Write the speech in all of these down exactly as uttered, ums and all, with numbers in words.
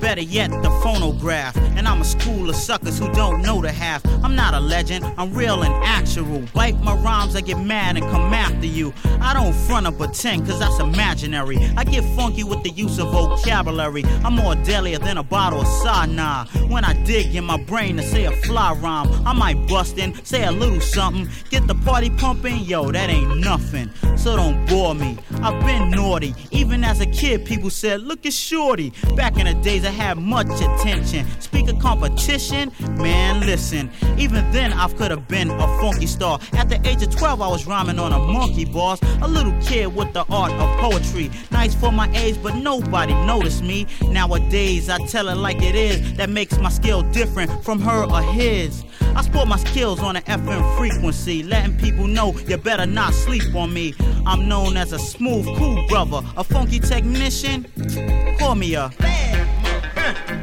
better yet, the phonograph. And I'm a school of suckers who don't know the half. I'm not a legend, I'm real and actual. Bite my rhymes, I get mad and come after you. I don't front or pretend, cause that's imaginary. I get funky with the use of vocabulary. I'm more deadlier than a bottle of Sana. When I dig in my brain to say a fly rhyme, I might bust in, say a little something. Get the party pumping, yo, that ain't nothing. So don't bore me, I've been naughty. Even as a kid, people said, look at Shorty. Back in the days, I had much attention. Speak of competition, man, listen. Even then, I could have been a funky star. At the age of twelve, I was rhyming on a monkey bars. A little kid with the art of poetry. Nice for my age, but nobody noticed me. Nowadays, I tell it like it is. That makes my skill different from her or his. I sport my skills on an F M frequency, letting people know you better not sleep on me. I'm known as a smooth, cool brother, a funky technician. Call me a bad mother.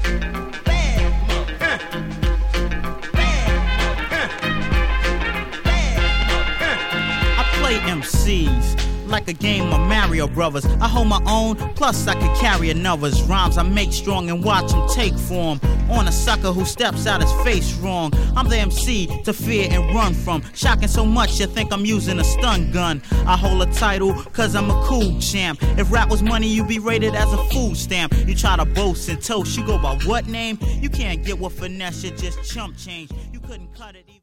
I play M Cs like a game of Mario Brothers. I hold my own, plus I could carry another's. Rhymes I make strong and watch them take form. On a sucker who steps out his face wrong. I'm the M C to fear and run from. Shocking so much you think I'm using a stun gun. I hold a title cause I'm a cool champ. If rap was money, you'd be rated as a food stamp. You try to boast and toast, you go by what name? You can't get what finesse, you just chump change. You couldn't cut it even